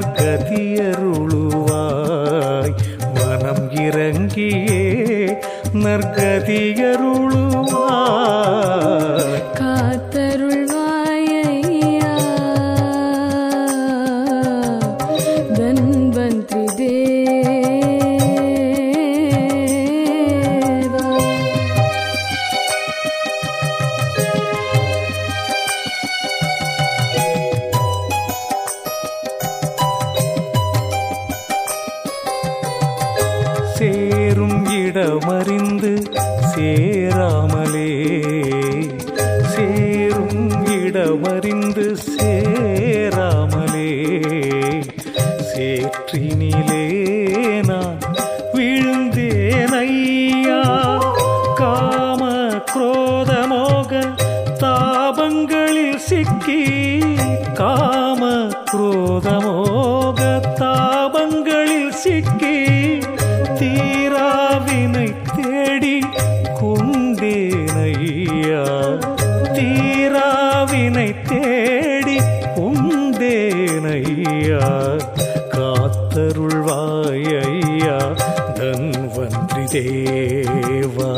நற்கதியருளுவாய். மனம் இறங்கியே நற்கதியருளுவாய். காத்தருள்வாய் ஐயா தன்வந்திரி தேவா. சேரும் இடமறிந்து சேராமலே, சேரும் இடமறிந்து சேராமலே, சேற்றினிலே நான் விழுந்தேன் ஐயா. காம குரோத மோக தாபங்களில் சிக்கி, காம குரோத மோக தாபங்களில் சிக்கி, தீராவினை தேடி கொண்டேனையா. தீராவினை தேடி கொண்டேனையா. காத்தருள்வாய் ஐயா தன்வந்திரி தேவா.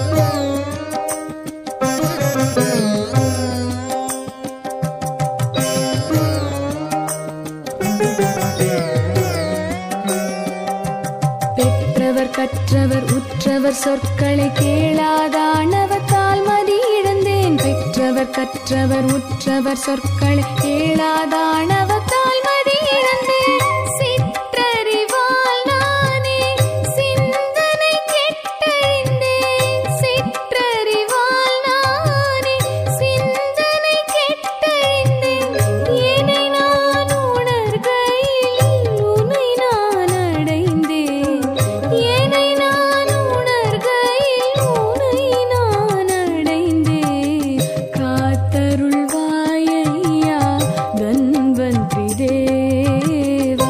பெற்றவர் கற்றவர் உற்றவர் சொற்களை கேளாதானவத்தால் மதி இழந்தேன். பெற்றவர் கற்றவர் உற்றவர் சொற்களை கேளாதானவத்தால் மதி இழந்தேன். சிற்றறிவால் நானே சிந்தனை கெட்டழிந்தேன். சிற்றறிவால் நானே சிந்தனை கெட்டழிந்தேன். என்னை நான் உணர்கையில் உன்னை நான் அடைந்தேன். என்னை நான் உணர்கையில் உன்னை நான் அடைந்தேன். காத்தருள்வாய் ஐயா தன்வந்திரி தேவா.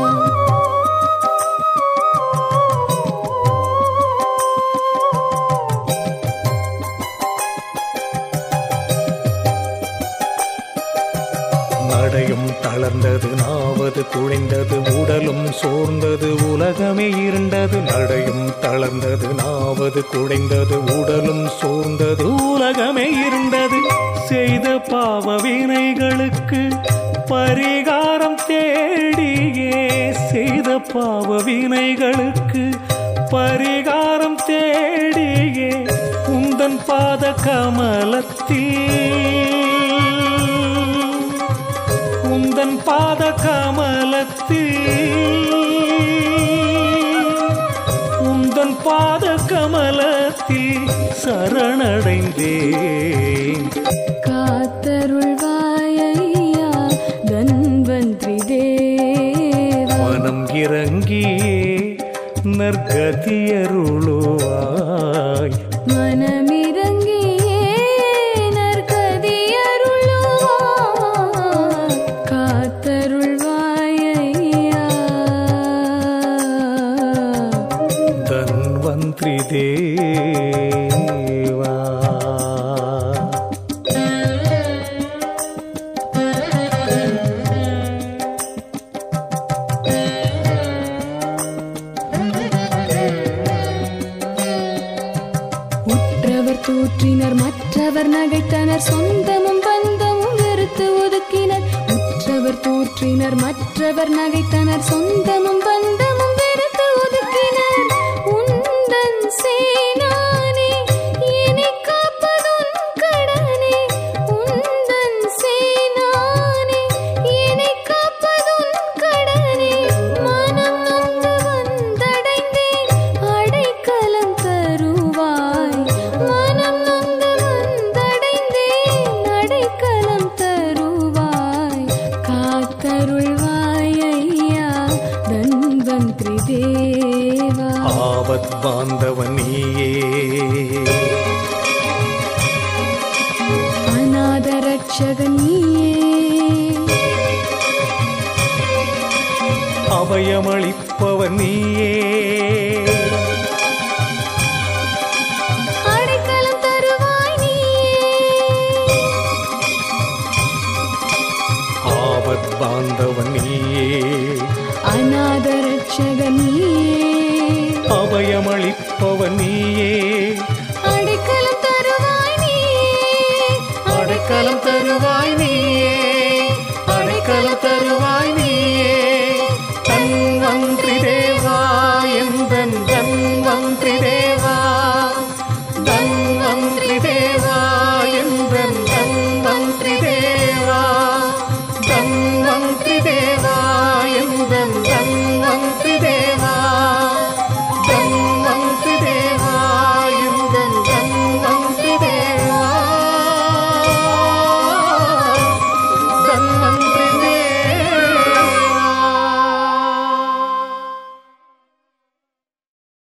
நடையும் தளர்ந்தது, நாவது குழைந்தது, உடலும் சோர்ந்தது, உலகமே இருண்டது. நடையும் தளர்ந்தது, நாவது குழைந்தது, உடலும் சோர்ந்தது, உலகமே இருண்டது. செய்த பாவ வினைகளுக்கு பரிகாரம் தேடியே, செய்த பாவ வினைகளுக்கு பரிகாரம் தேடியே, உந்தன் பாத கமலத்தில், உந்தன் பாத கமலத்தில், உந்தன் பாத கமலத்தில் சரணடைந்தேன். காத்தருள்வாய் ஐயா தன்வந்திரி தேவா. மனம் இறங்கியே நற்கதியருளுவாய். மனமிறங்கியே நற்கதியருளுவாய். காத்தருள்வாய் ஐயா தன்வந்திரி தேவா. உற்றவர் தூற்றினர் மற்றவர் நகைத்தனர், சொந்தமும் பந்தமும் வெறுத்து ஒதுக்கினர். உற்றவர் தூற்றினர் மற்றவர் நகைத்தனர், சொந்தமும் பந்தமும் வெறுத்து ஒதுக்கினர். உந்தன் சேனானே என்னை காப்பதுன் கடனே. உந்தன் சேனானே என்னை காப்பதுன் கடனே. மனம் நொந்து வந்தடைந்தேன் அடைக்கலம் தருவாய். மனம் நொந்து வந்தடைந்தேன் அடைக்கலம் தருவாய். காத்தருள்வாய் ஐயா தன்வந்திரி தேவா. ஆபத் பாந்தவன் நீயே, அநாத ரட்சகன் நீயே. அபயமளிப்பவன் நீயே, அடைக்கலம் தருவாய் நீயே. ஆபத் பாந்தவன் நீயே, காப்பவன் நீயே